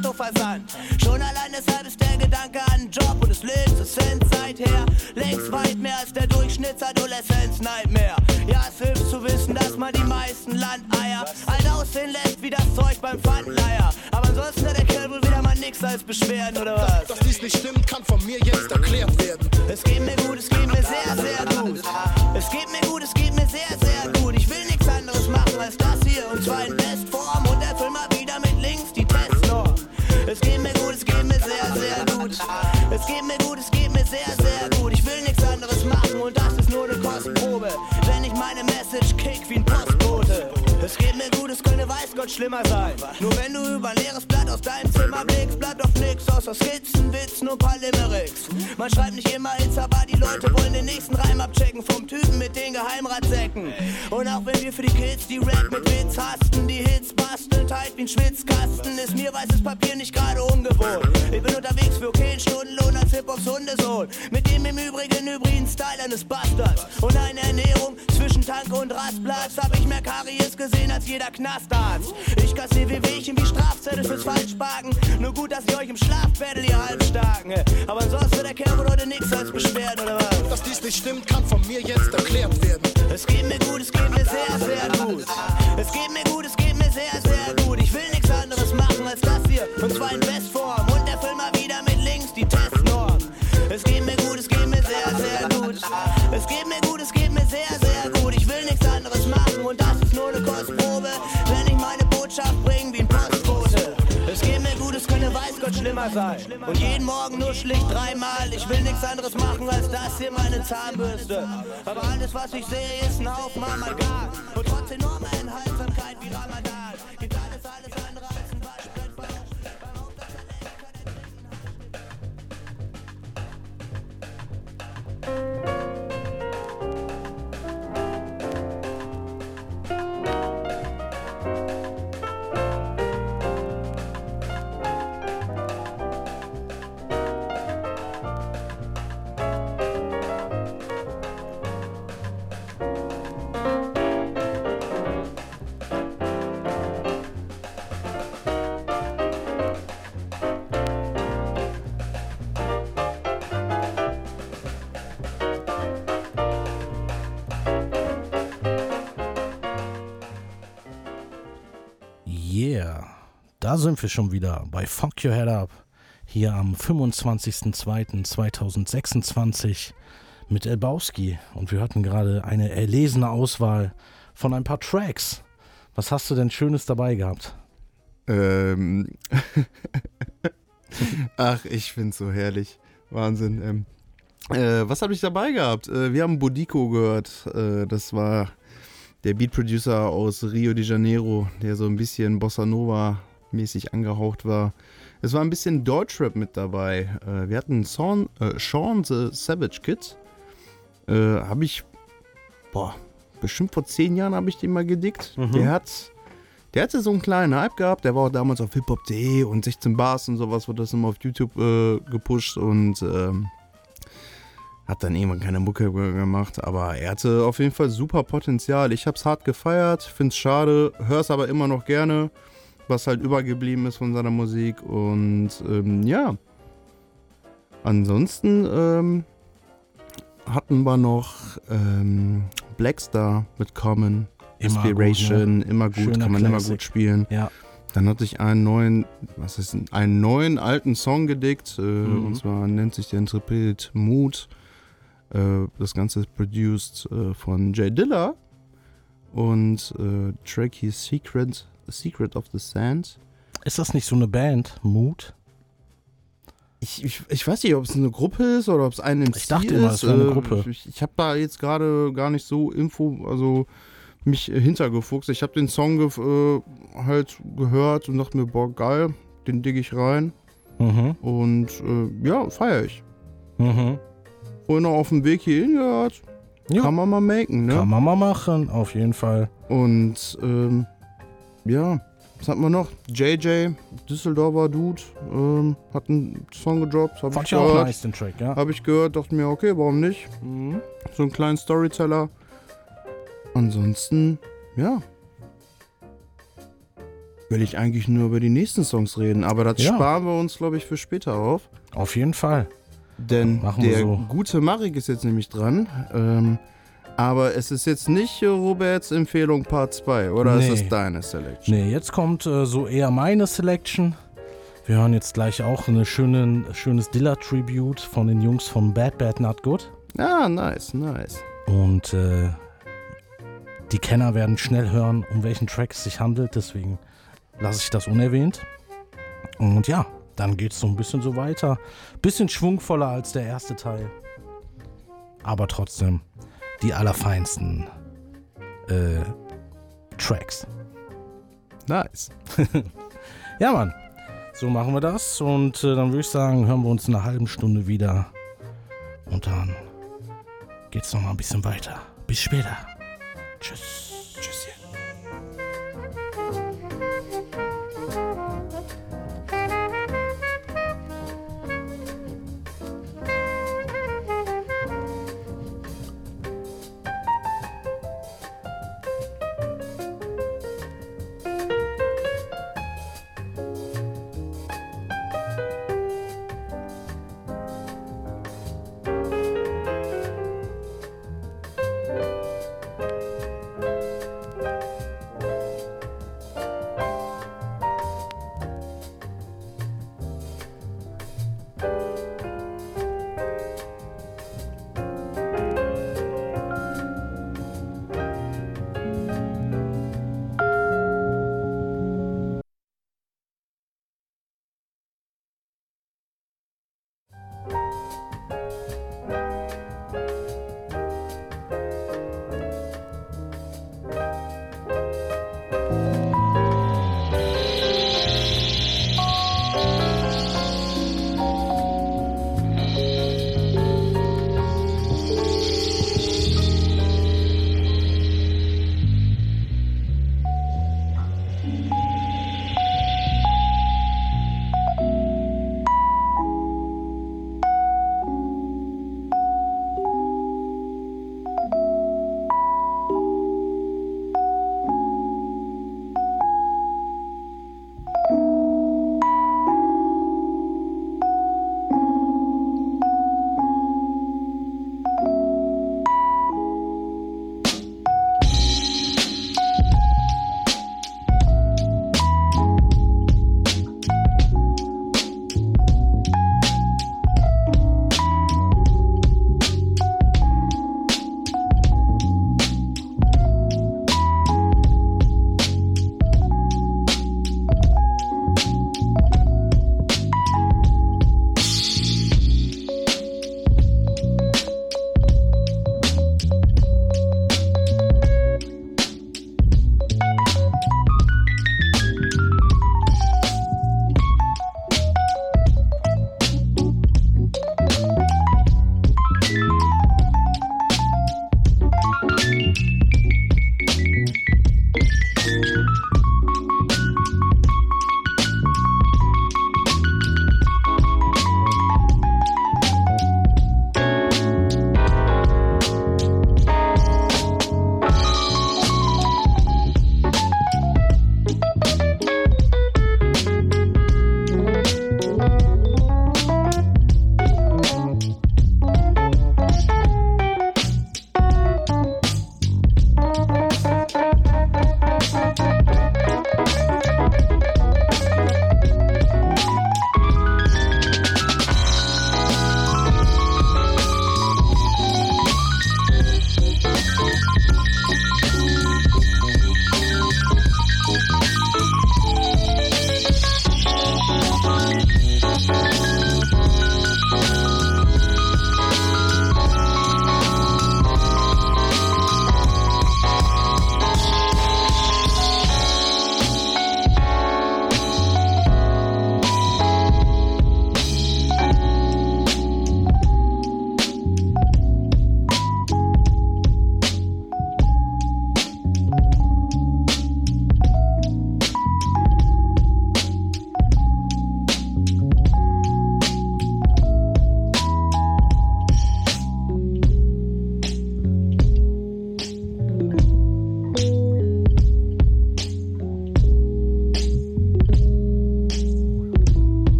Autoversand. Schon allein deshalb ist der Gedanke an einen Job und des Lebens ist Cent seither längst weit mehr als der Durchschnittsadoleszenz-Nightmare. Ja, es hilft zu wissen, dass man die meisten Landeier alt aussehen lässt wie das Zeug beim Pfandleier. Aber ansonsten hat der Kerl wohl wieder mal nix als Beschwerden, oder was? Dass dies nicht stimmt, kann von mir jetzt erklärt werden. Es geht mir gut, es geht mir sehr, sehr gut. Es geht mir gut, es geht mir sehr, sehr gut. Ich will nichts anderes machen als das hier, und zwar in Bestform, und erfüll mal wieder mit links die Testnorm. Es geht mir gut, es geht mir sehr, sehr gut. Es geht mir gut, es geht mir sehr, sehr gut. Ich will nichts anderes machen und das ist nur eine Kostprobe, wenn ich meine Message kick wie ein Postbote. Es geht mir gut, es könnte weiß Gott schlimmer sein. Nur wenn du über ein leeres Blatt aus deinem Zimmer blickst, bleibt doch nix außer Skizzen, Witzen und paar Limericks. Man schreibt nicht immer Hits, aber die Leute wollen den nächsten Reim abchecken vom Typen mit den Geheimratsäcken. Und auch wenn wir für die Kids die Rap mit Witz hasten, die Hits basteln tight wie ein Schwitzkasten, ist mir weißes Papier nicht gerade ungewohnt. Ich bin unterwegs für okay Stundenlohn als Hip-Hops Hundesohn, mit dem im Übrigen hybriden Style eines Bastards. Und eine Ernährung zwischen Tank und Rastplatz, hab ich mehr Karies gesehen als jeder Knastarzt. Ich kassier wie Wehchen wie Strafzettel fürs Falschparken. Nur gut, dass ich euch im Schlaf battle, ihr Halbstarken. Aber ansonsten hat der Kerl wohl heute nix als Beschwerden, oder was? Dass dies nicht stimmt, kann von mir jetzt erklärt werden. Es geht mir gut, es geht mir sehr, sehr gut. Es geht mir gut, es geht mir sehr, sehr gut. Ich will nichts anderes machen als das hier, und zwar in Bestform, und erfüll mal wieder mit links die Testnorm. Es geht mir gut, es geht mir sehr, sehr gut. Es geht mir gut, es geht mir sehr, sehr gut. Ich will nichts anderes machen und das ist nur eine Kostprobe, wenn ich meine Botschaft bringe wie ein Postbote. Es geht mir gut, es könnte weiß Gott schlimmer sein. Und jeden Morgen nur schlicht dreimal. Ich will nichts anderes machen als das hier, meine Zahnbürste. Aber alles, was ich sehe, ist ein Haufen Amalgam. Und trotz enormer Enthaltsamkeit wie Ramadan gibt alles andere als ein Waschbrett beim Hauptsache Yeah, da sind wir schon wieder bei Fuck Your Head Up, hier am 25.02.2026 mit Elbowski, und wir hatten gerade eine erlesene Auswahl von ein paar Tracks. Was hast du denn Schönes dabei gehabt? Ach, ich find's so herrlich. Wahnsinn. Was habe ich dabei gehabt? Wir haben Bodico gehört. Das war der Beat-Producer aus Rio de Janeiro, der so ein bisschen Bossa Nova-mäßig angehaucht war. Es war ein bisschen Deutschrap mit dabei. Wir hatten Sean the Savage Kid. Habe ich, bestimmt vor 10 Jahren habe ich den mal gedickt. Mhm. Der hatte so einen kleinen Hype gehabt. Der war auch damals auf hiphop.de und 16 Bars und sowas, wurde das immer auf YouTube gepusht und hat dann irgendwann keine Mucke gemacht, aber er hatte auf jeden Fall super Potenzial. Ich hab's hart gefeiert, find's schade, hör's aber immer noch gerne, was halt übergeblieben ist von seiner Musik. Und ja, ansonsten hatten wir noch Blackstar mit Common, Inspiration, gut, ne? Immer gut, schöner kann man Classic. Immer gut spielen. Ja. Dann hatte ich einen neuen alten Song gedickt, und zwar nennt sich der Interpret Mood. Das Ganze ist produced von Jay Dilla und Track hieß Secret of the Sand. Ist das nicht so eine Band, Mood? Ich weiß nicht, ob es eine Gruppe ist oder ob es ein MC ist. Ich dachte immer, es wäre eine Gruppe. Ich habe da jetzt gerade gar nicht so mich hintergefuchst. Ich habe den Song halt gehört und dachte mir, boah, geil, den digge ich rein. Mhm. Und ja, feiere ich. Mhm. Vorhin noch auf dem Weg hierhin gehört. Ja. Kann man mal machen, ne? Kann man mal machen, auf jeden Fall. Und ja, was hatten wir noch? JJ, Düsseldorfer Dude, hat einen Song gedroppt. Fand ich auch nice, den Track, ja. Habe ich gehört, dachte mir, okay, warum nicht? Mhm. So einen kleinen Storyteller. Ansonsten, ja. will ich eigentlich nur über die nächsten Songs reden, aber das Ja. sparen wir uns, glaube ich, für später auf. Auf jeden Fall. Denn Machen wir der so. gute Marek ist jetzt nämlich dran. Aber es ist jetzt nicht Roberts Empfehlung Part 2, oder Nee. ist es deine Selection? Nee, jetzt kommt so eher meine Selection. Wir hören jetzt gleich auch ein schönes Dilla-Tribute von den Jungs von Bad Bad Not Good. Ah, nice, nice. Und die Kenner werden schnell hören, um welchen Track es sich handelt. Deswegen lasse ich das unerwähnt. Und ja, dann geht es so ein bisschen so weiter. Bisschen schwungvoller als der erste Teil. Aber trotzdem die allerfeinsten Tracks. Nice. Ja, Mann. So machen wir das. Und dann würde ich sagen, hören wir uns in einer halben Stunde wieder. Und dann geht's noch mal ein bisschen weiter. Bis später. Tschüss. Tschüsschen.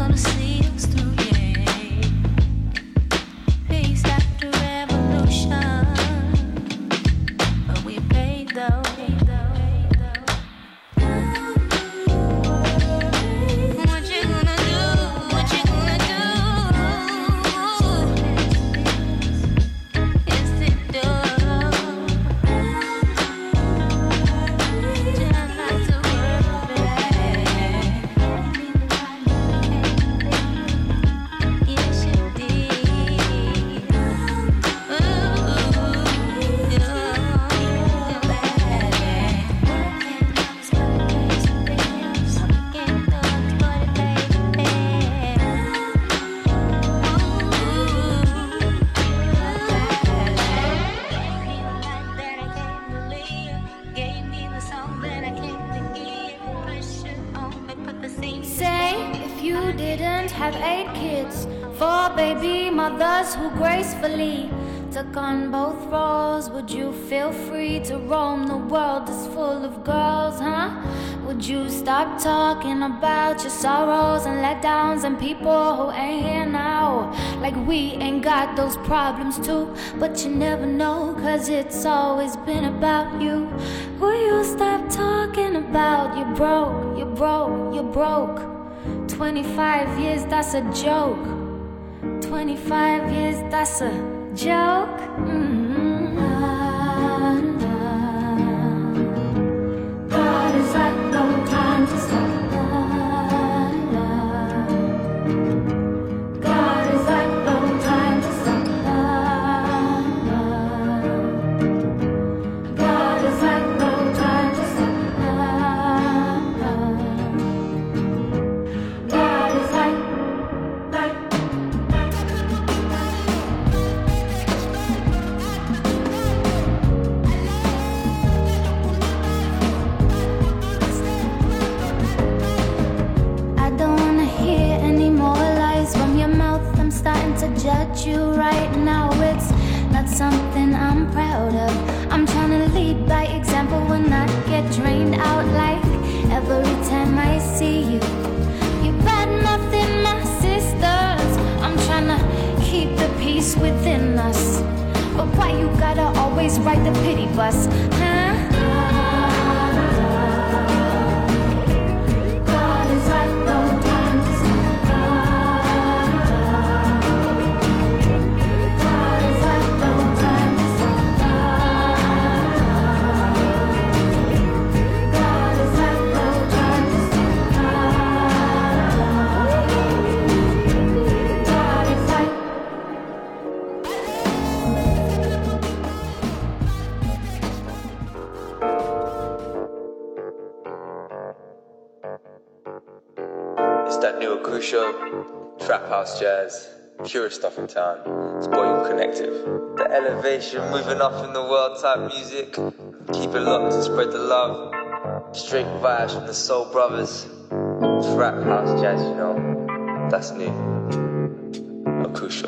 gonna see us through, yeah. Peace after revolution, but we paid though. What you gonna do? What you gonna do? Is it done? Just not to worry. Yes, you did. Say if you didn't have 8 kids, 4 baby mothers who gracefully took on both roles, would you feel free to roam the world that's full of girls, huh? Would you stop talking about your sorrows and letdowns and people who ain't here now? Like we ain't got those problems too, but you never know, cause it's always been about you. Will you stop talking about you broke, you broke, you broke? 25 years, that's a joke. 25 years, that's a joke. God is like no time to stop. God is like no time to stop. God is like no time to stop. God is like. I don't wanna hear any more lies from your mouth. I'm starting to judge you right now. It's not something I'm proud of. I'm trying to lead by example and not get drained out like every time I see you. You bad nothing, my sisters. I'm trying to keep the peace within us. But why you gotta always ride the pity bus, huh? God is like no time to stop. God is like no time to stop. God is like no time to stop. God is like. It's that new Akusho, trap house jazz, purest stuff in town. It's Boy Connective. The elevation, moving up in the world type music. Keep it locked and spread the love. Straight vibes from the Soul Brothers. Trap house jazz, you know, that's new. Akusho.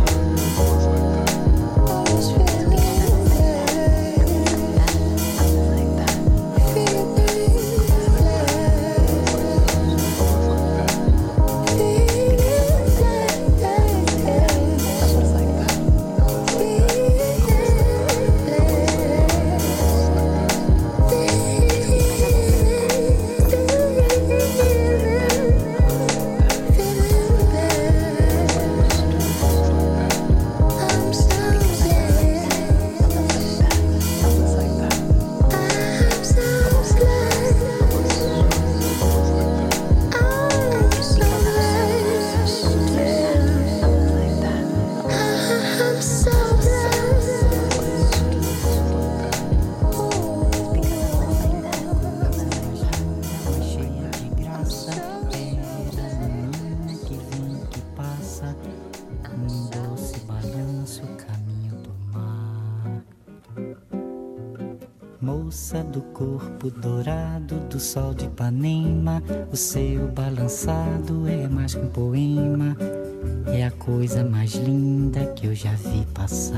Moça do corpo dourado do sol de Ipanema, o seu balançado é mais que um poema, é a coisa mais linda que eu já vi passar.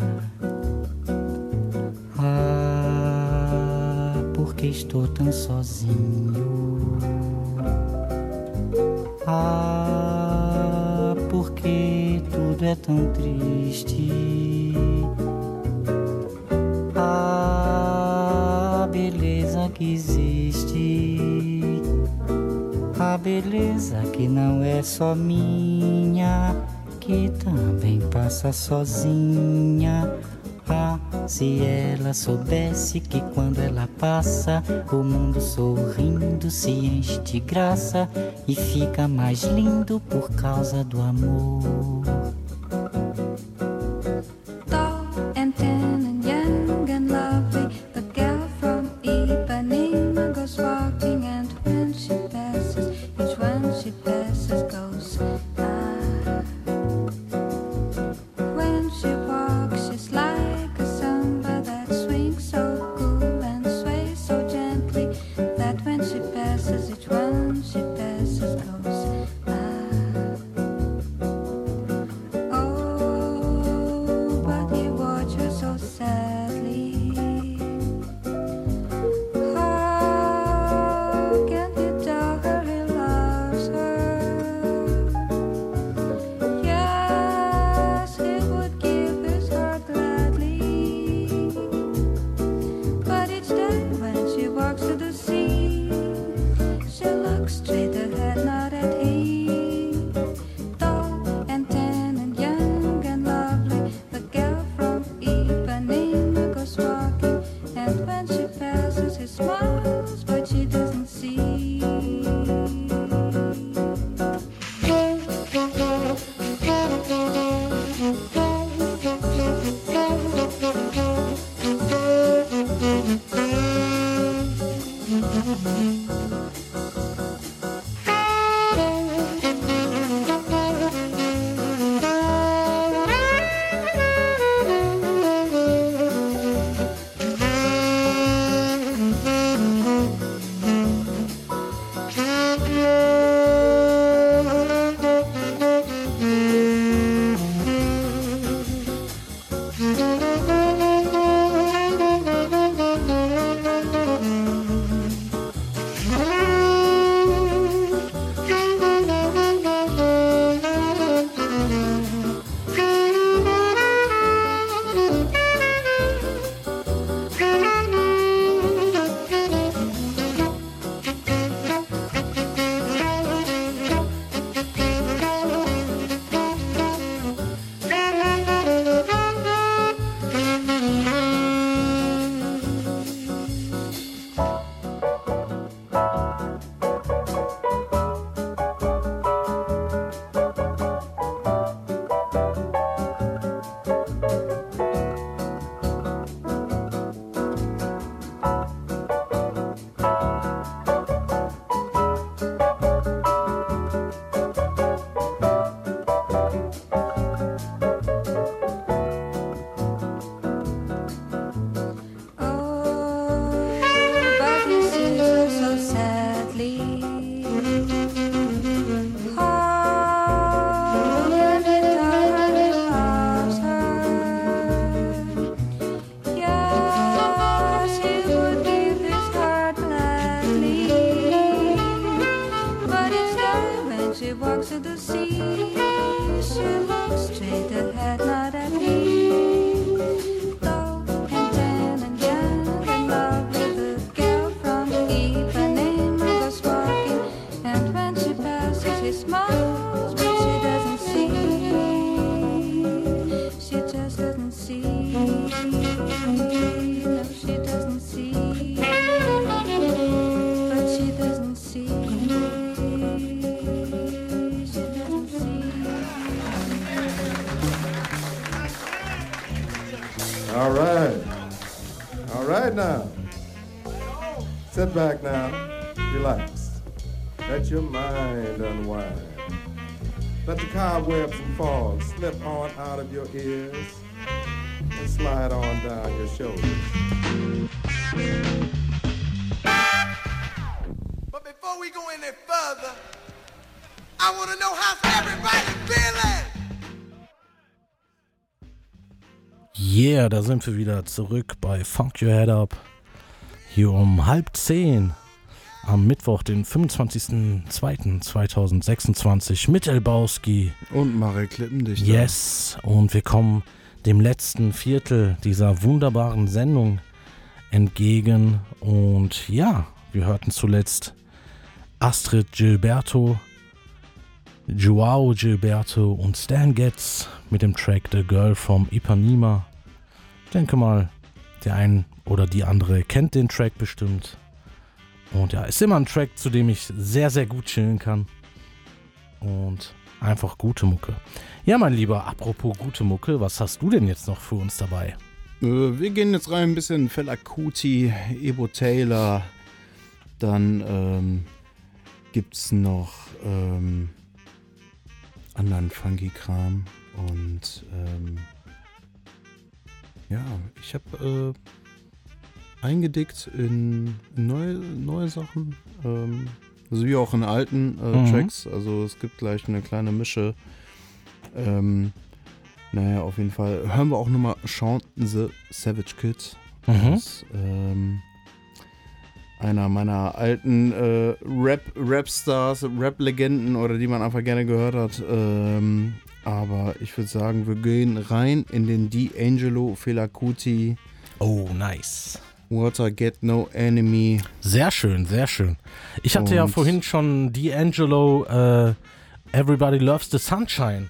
Ah, porque estou tão sozinho. Ah, porque tudo é tão triste. A beleza que existe, a beleza que não é só minha, que também passa sozinha. Ah, se ela soubesse que quando ela passa, o mundo sorrindo se enche de graça e fica mais lindo por causa do amor. She passes, each one she passes close to the sea. She looks straight ahead, not at me. Though and Jan in love with a girl from Ipanema goes walking, and when she passes, he smiles, but she doesn't see. She just doesn't see. No, she doesn't see. But she doesn't see. She doesn't see. All right. All right now. Sit back now. Relax. Let your mind unwind. Let the cobwebs and fog slip on out of your ears and slide on down your shoulders. But before we go any further, I want to know how's everybody feeling? Yeah, da sind wir wieder zurück bei Funk Your Head Up. Hier um 9:30 am Mittwoch, den 25.02.2026 mit Elbowski. Und Marek Klippendichter. Yes, und wir kommen dem letzten Viertel dieser wunderbaren Sendung entgegen. Und ja, wir hörten zuletzt Astrid Gilberto, Joao Gilberto und Stan Getz mit dem Track The Girl from Ipanema. Ich denke mal, der ein oder die andere kennt den Track bestimmt. Und ja, ist immer ein Track, zu dem ich sehr, sehr gut chillen kann. Und einfach gute Mucke. Ja, mein Lieber, apropos gute Mucke, was hast du denn jetzt noch für uns dabei? Wir gehen jetzt rein ein bisschen Fela Kuti, Ebo Taylor. Dann gibt's noch anderen Funky-Kram. Und ja, ich habe eingedickt in neue Sachen. Also wie auch in alten Tracks. Also es gibt gleich eine kleine Mische. Naja, auf jeden Fall. Hören wir auch nochmal Sean the Savage Kid. Das ist einer meiner alten Rap-Stars, Rap-Legenden oder die man einfach gerne gehört hat. Aber ich würde sagen, wir gehen rein in den D'Angelo Fela Kuti. Oh, nice. Water Get No Enemy. Sehr schön, sehr schön. Ich hatte ja vorhin schon D'Angelo Everybody Loves the Sunshine.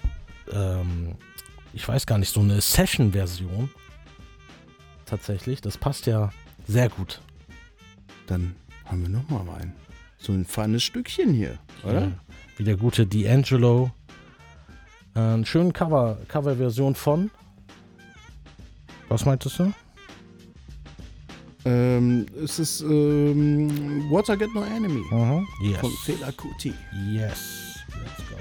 Ich weiß gar nicht, so eine Session-Version. Tatsächlich, das passt ja sehr gut. Dann haben wir nochmal rein. So ein feines Stückchen hier, oder? Ja, wie der gute D'Angelo. Eine schöne Coverversion von. Was meintest du? Es ist Water Get No Enemy. Yes. Von Fela Kuti. Yes. Let's go.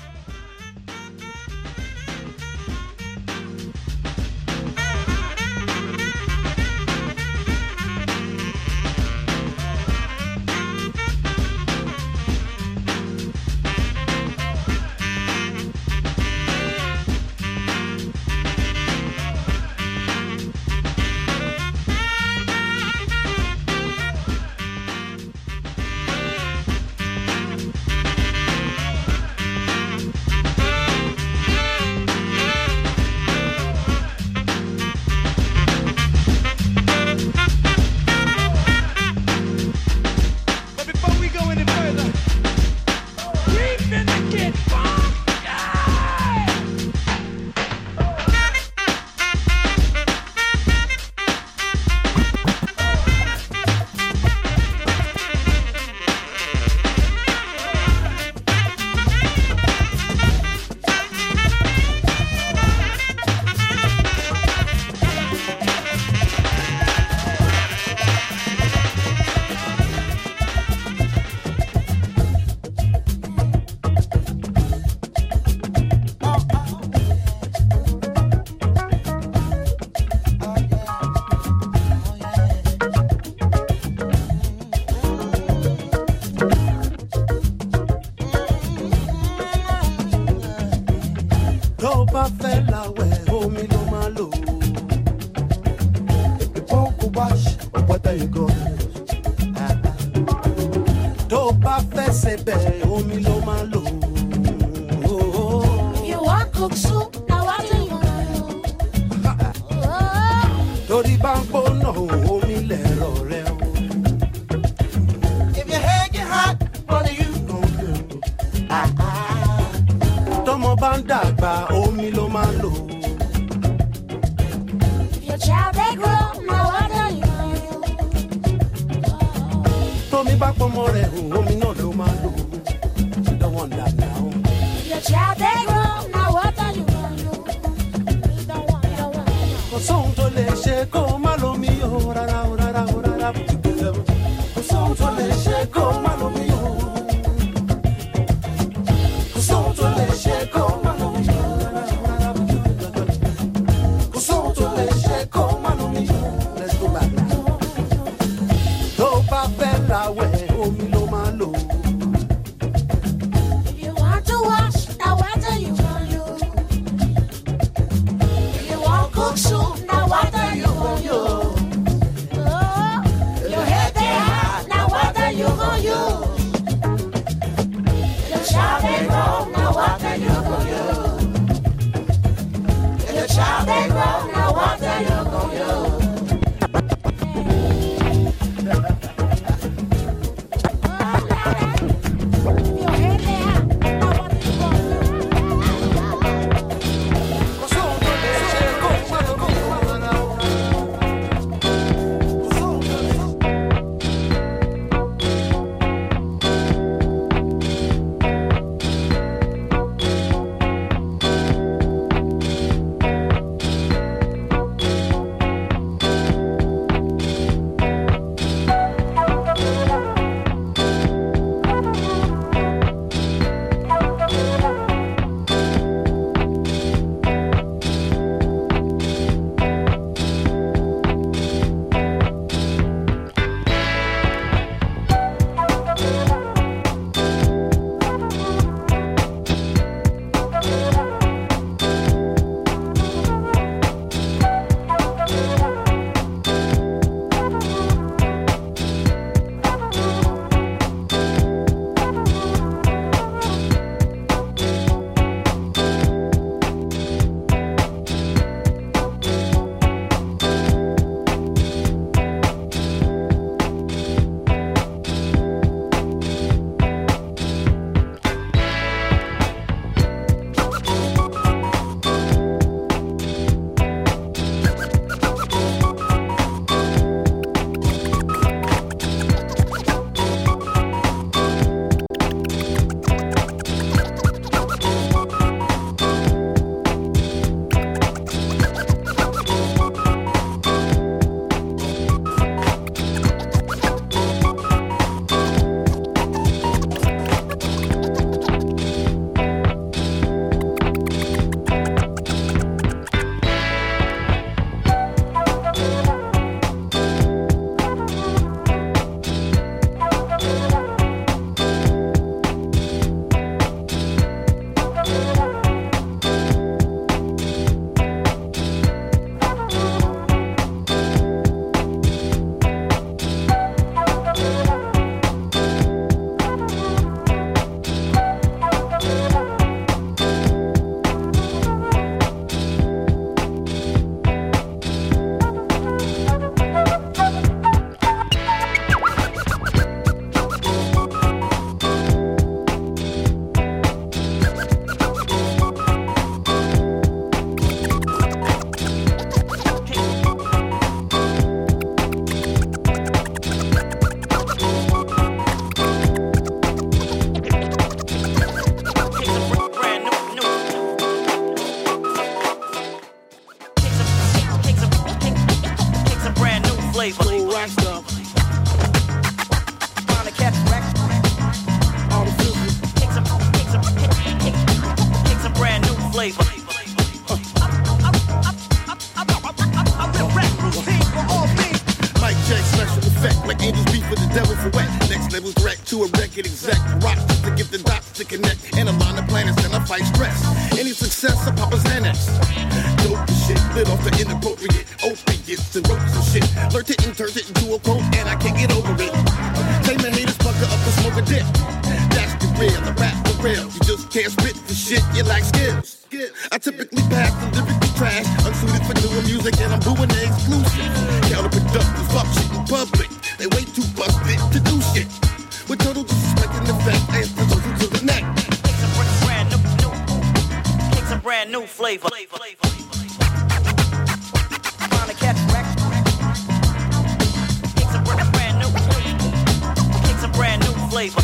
bá fẹ́ làwẹ̀ omi ló máa lò. If you want to wash, what are you gonna do? Tó bá fẹ́ sebẹ̀ omi ló máa lò. cook soup, now what do you want? Torí bá ń gbóná omi lẹ̀rọ rẹ o. If your head get hot, what are you gonna do? Tọ́mọ bá ń dàgbà omi ló máa lò. If your child they grow, now what do you want? Tómi bá pọmọ rẹ̀ hùn omi náà ló máa lò. You don't want that now. If your child they grow, now what do you want? You don't want. Kò sóhun tó lè ṣe kó má lómi o rárá o rárá o rárá. Kò sóhun tó lè ṣe kó má lómi o. Kò sóhun tó lè ṣe kó má lómi o rárá o rárá. Kò sóhun tó lè ṣe kó má lómi o. Let's go back now. Tó bá fẹ́ láwẹ̀ omi ló máa lò. If you want to wash, now what do you want? If you want cook soup, now what do you want? Your head they hot, now what do you want? Your child they grow, now what do you want? Your child they grow, now what do you want? to a record exec. Rock to get the dots to connect. And a line of planets, then I fight stress. Any success, I pop a Xanax. Dope the shit, lit off the inappropriate opiates and ropes and shit. Learned it and turned it into a quote, and I can't get over it. Say my haters, pucker up and smoke a dip. That's the real, the rap, the real. You just can't spit the shit, you lack skills. I typically pass the lyrical trash, unsuited for doing music, and I'm doing the exclusive. Counterproductive, fuck shit in public. They way too busted to do shit. With total disrespect and effect, and proposal to the neck. Kicks a brand new flavor. Trying to catch wreck. Kicks a brand new flavor.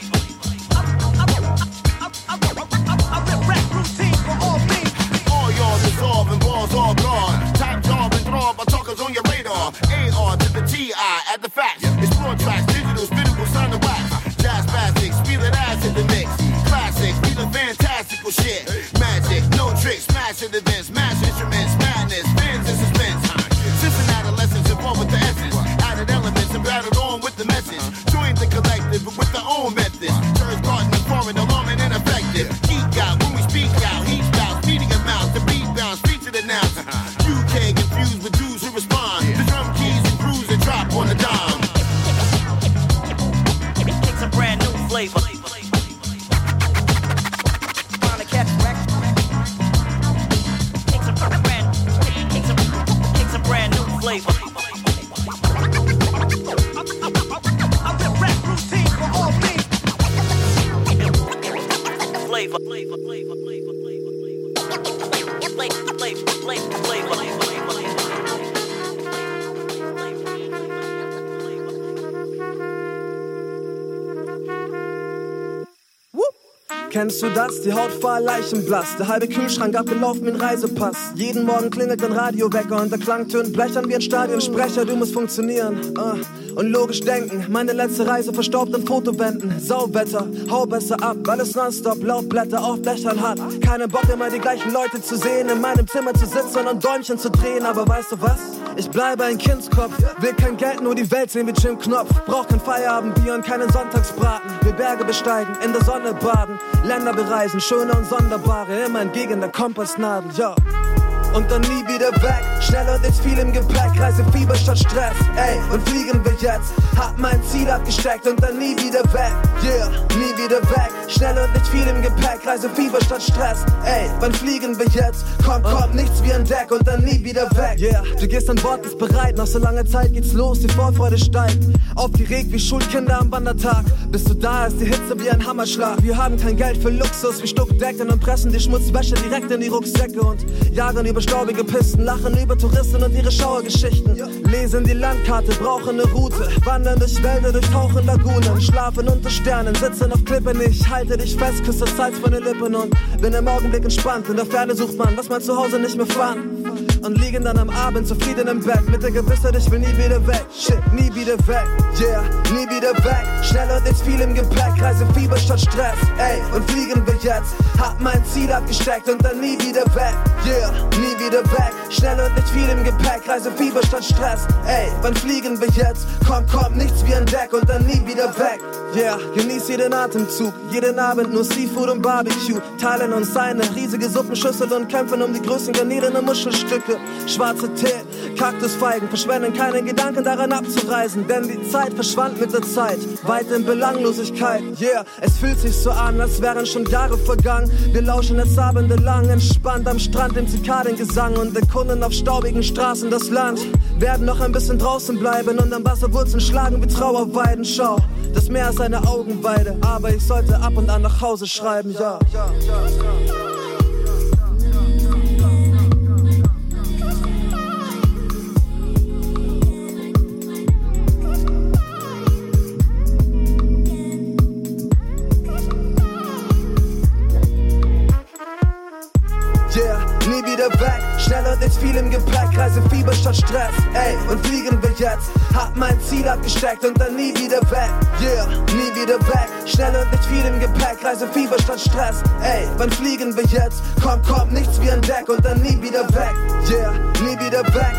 All y'all dissolve and balls all gone. Time job and throw my talkers on your radar. AR to the TI at the facts. Explore tracks, digital, spitable, sound and wax. Jazz basics, feel it ass in the mix. Classic, feel the fantastical shit. Magic, no tricks, smashing events, mash instruments, madness, fans and suspense. System adolescents involved with the essence. Added elements and battled on with the message. Join the collective but with their own methods. Turns garden and foreign, alarming and effective. Geek out when we speak out, heat out, feeding a mouth, the beat bounce, featured announced. UK confused with dudes who respond. The drum keys and grooves that drop on the dime. Kicks a brand new flavor. Trying to catch wreck. Kicks a brand new flavor. Kennst du das? Die Haut war leichenblass. Der halbe Kühlschrank abgelaufen wie ein Reisepass. Jeden Morgen klingelt ein Radiowecker und der Klang tönt blechern wie ein Stadionsprecher. Du musst funktionieren und logisch denken. Meine letzte Reise verstaubt an Fotowänden. Sauwetter, hau besser ab, weil es nonstop Laubblätter auf Blechern hat. Keinen Bock immer die gleichen Leute zu sehen, in meinem Zimmer zu sitzen und Däumchen zu drehen. Aber weißt du was? Ich bleibe ein Kindskopf, will kein Geld, nur die Welt sehen wie Jim Knopf. Brauch kein Feierabendbier und keinen Sonntagsbraten. Will Berge besteigen, in der Sonne baden, Länder bereisen, schöne und sonderbare, immer entgegen der Kompassnadel, ja. Und dann nie wieder weg, schnell und nicht viel im Gepäck, Reisefieber statt Stress, ey, und fliegen wir jetzt. Hab mein Ziel abgesteckt und dann nie wieder weg, yeah, nie wieder weg, schnell und nicht viel im Gepäck, Reisefieber statt Stress, ey, wann fliegen wir jetzt? Komm, nichts wie ein Deck und dann nie wieder weg, yeah. Du gehst an Bord, bist bereit, nach so langer Zeit geht's los, die Vorfreude steigt, aufgeregt wie Schulkinder am Wandertag, bis du da ist, die Hitze wie ein Hammerschlag. Wir haben kein Geld für Luxus, wir Stuckdecken und pressen die Schmutzwäsche direkt in die Rucksäcke und jagen über staubige Pisten, lachen über Touristen und ihre Schauergeschichten, lesen die Landkarte, brauchen eine Route, wandern durch Wälder, durchtauchen Lagunen, schlafen unter Sternen, sitzen auf Klippen, ich halte dich fest, küsse Salz von den Lippen und bin im Augenblick entspannt. In der Ferne sucht man, was man zu Hause nicht mehr fand und liegen dann am Abend zufrieden im Bett mit der Gewissheit, ich will nie wieder weg, shit, nie wieder weg, yeah, nie wieder weg, schnell und nicht viel im Gepäck, Reisefieber statt Stress, ey, und fliegen wir jetzt, hab mein Ziel abgesteckt und dann nie wieder weg, yeah, nie wieder weg, schnell und nicht viel im Gepäck, Reisefieber statt Stress, ey, wann fliegen wir jetzt, komm, nichts wie ein Deck und dann nie wieder weg, yeah, genieß jeden Atemzug, jeden Abend nur Seafood und Barbecue, teilen uns eine riesige Suppenschüssel und kämpfen um die größten Garnelen und Muschelstücke, schwarze Tee, Kaktusfeigen, verschwenden keine Gedanken daran abzureisen, denn die Zeit verschwand mit der Zeit, weit in Belanglosigkeit, yeah, es fühlt sich so an, als wären schon Jahre vergangen, wir lauschen jetzt abendelang, entspannt am Strand im Zikadengesang und erkunden auf staubigen Straßen das Land, werden noch ein bisschen draußen bleiben und am Wasserwurzeln schlagen wie Trauerweiden, schau, das Meer ist eine Augenweide, aber ich sollte ab und an nach Hause schreiben, ja. Nie wieder weg, schnell und nicht viel im Gepäck, Reisefieber statt Stress, ey, und fliegen wir jetzt, hab mein Ziel abgesteckt und dann nie wieder weg, yeah, nie wieder weg, schnell und nicht viel im Gepäck, Reisefieber statt Stress, ey, wann fliegen wir jetzt, komm, nichts wie ein Deck und dann nie wieder weg, yeah, nie wieder weg.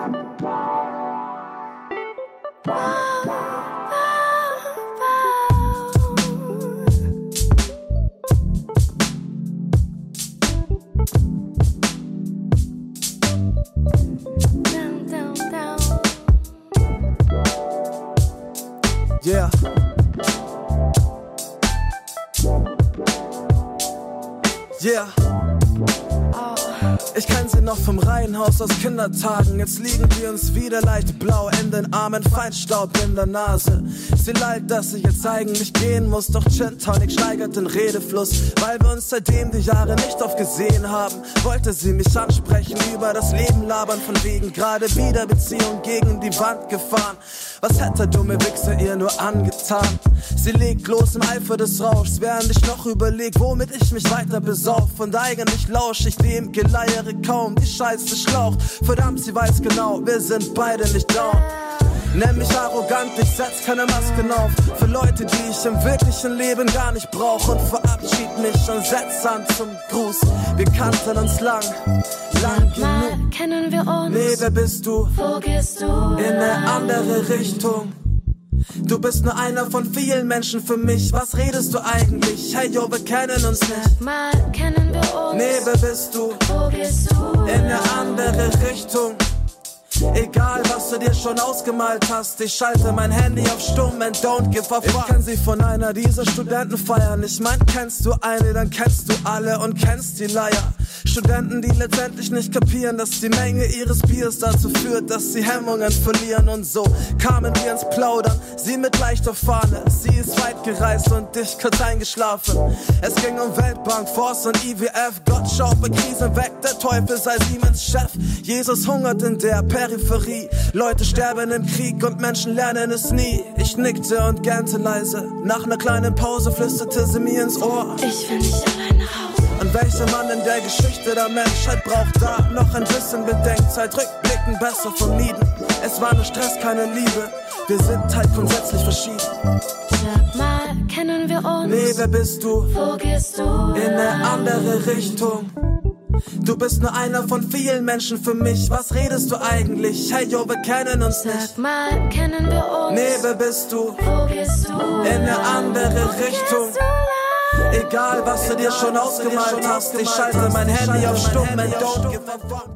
Yeah. Yeah. Ich kenn sie noch vom Reihenhaus aus Kindertagen. Jetzt liegen wir uns wieder leicht blau in den Armen, Feinstaub in der Nase. Sie lallt, dass ich jetzt eigentlich gehen muss, doch Gin Tonic steigert den Redefluss. Weil wir uns seitdem die Jahre nicht oft gesehen haben, wollte sie mich ansprechen, über das Leben labern, von wegen gerade wieder Beziehung gegen die Wand gefahren. Was hat der dumme Wichser ihr nur angetan? Sie legt los im Eifer des Rauschs, während ich noch überleg, womit ich mich weiter besauf. Und eigentlich lausch ich dem Geleiere kaum, die Scheiße schlaucht. Verdammt, sie weiß genau, wir sind beide nicht down. Nenn mich arrogant, ich setz keine Masken auf für Leute, die ich im wirklichen Leben gar nicht brauch. Und verabschied mich und setz an zum Gruß. Wir kannten uns lang genug. Kennen wir uns? Nee, wer bist du? Wo gehst du? In eine andere Richtung. Du bist nur einer von vielen Menschen für mich. Was redest du eigentlich? Hey, yo, wir kennen uns nicht. Mal kennen wir uns? Nee, wer bist du? Wo gehst du? In eine andere Richtung. Egal, was du dir schon ausgemalt hast, ich schalte mein Handy auf stumm and don't give a fuck. Ich kenn sie von einer dieser Studentenfeiern. Ich mein, kennst du eine, dann kennst du alle und kennst die Leier. Studenten, die letztendlich nicht kapieren, dass die Menge ihres Biers dazu führt, dass sie Hemmungen verlieren. Und so kamen wir ins Plaudern, sie mit leichter Fahne. Sie ist weit gereist und ich kurz eingeschlafen. Es ging um Weltbank, Force und IWF. Gott schaut bei Krisen weg, der Teufel sei Siemens Chef. Jesus hungert in der Peripherie. Leute sterben im Krieg und Menschen lernen es nie. Ich nickte und gähnte leise. Nach einer kleinen Pause flüsterte sie mir ins Ohr: Ich will nicht alleine raus. Und welcher Mann in der Geschichte der Menschheit braucht da noch ein bisschen Bedenkzeit? Rückblicken besser vermieden. Es war nur Stress, keine Liebe. Wir sind halt grundsätzlich verschieden. Sag mal, kennen wir uns? Nee, wer bist du? Wo gehst du? In eine andere Richtung. Du bist nur einer von vielen Menschen für mich. Was redest du eigentlich? Hey, yo, wir kennen uns nicht. Sag mal, kennen wir uns? Nee, wer bist du? Wo gehst du? In eine andere Richtung. Egal, was du dir schon ausgemalt hast, ich schalte mein Handy auf stumm and don't give a fuck.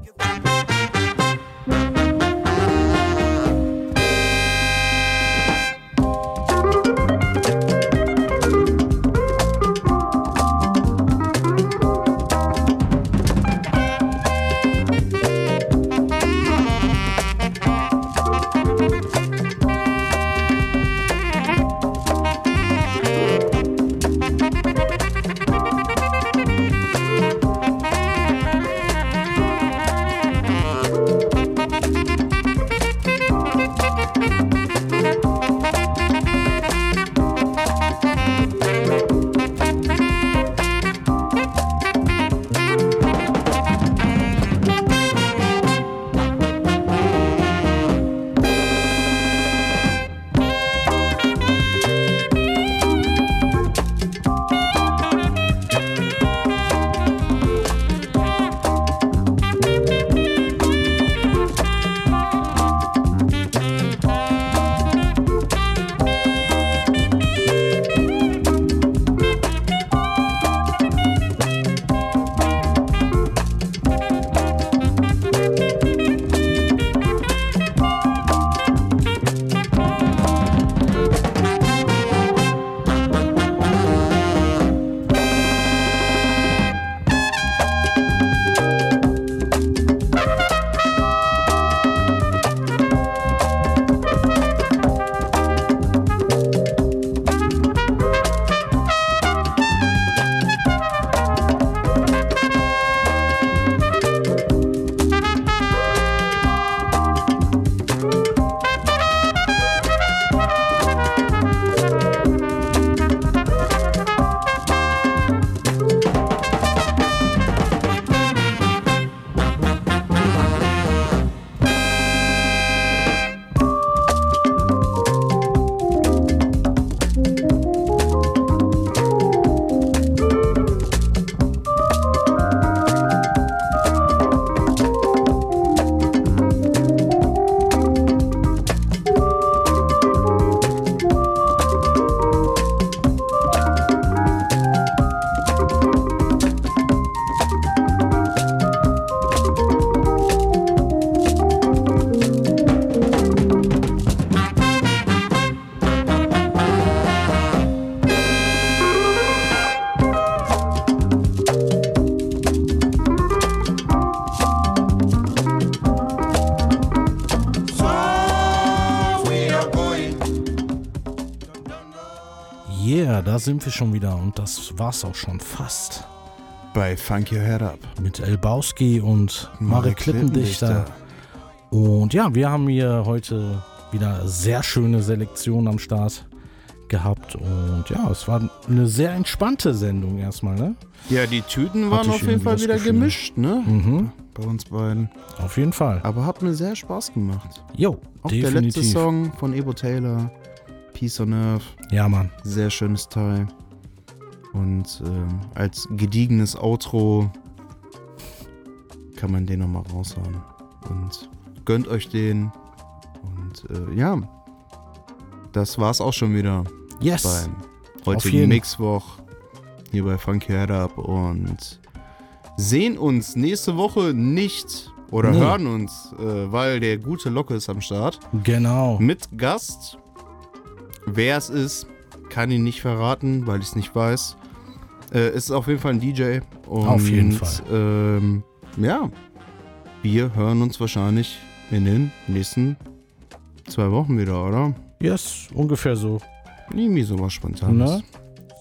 Yeah, da sind wir schon wieder und das war's auch schon fast. Bei Funk Your Head Up. Mit Elbowski und Marek Klippendichter. Und ja, wir haben hier heute wieder sehr schöne Selektion am Start gehabt. Und ja, es war eine sehr entspannte Sendung erstmal, ne? Ja, die Tüten waren auf jeden Fall wieder gemischt, ne? Mhm. Bei uns beiden. Auf jeden Fall. Aber hat mir sehr Spaß gemacht. Jo, auch definitiv. Der letzte Song von Ebo Taylor, Peace on Earth. Ja, Mann. Sehr schönes Teil. Und als gediegenes Outro kann man den nochmal raushauen. Und gönnt euch den. Und ja, das war's auch schon wieder. Yes. Beim heutigen Mixwoch hier bei Funk Your Head Up. Und sehen uns nächste Woche nicht oder hören uns, weil der gute Locke ist am Start. Genau. Mit Gast. Wer es ist, kann ihn nicht verraten, weil ich es nicht weiß. Ist auf jeden Fall ein DJ. Und, auf jeden Fall. Ja, wir hören uns wahrscheinlich in den nächsten 2 Wochen wieder, oder? Yes, ungefähr so. Nie so was Spontanes. Ne?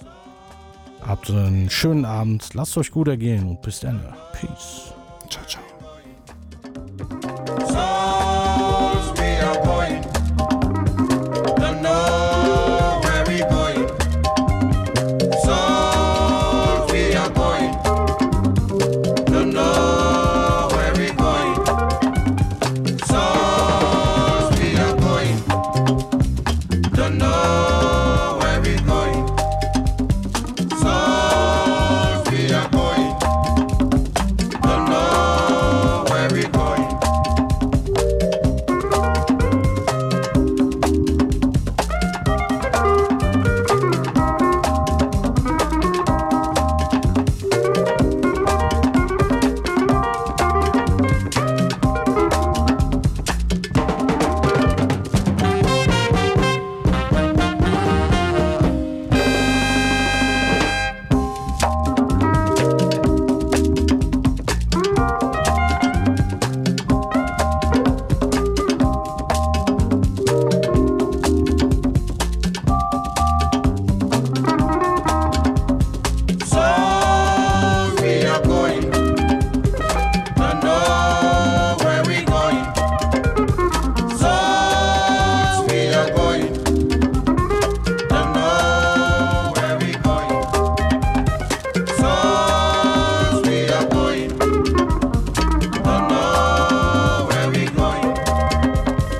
Habt einen schönen Abend, lasst euch gut ergehen und bis dann. Peace. Ciao, ciao.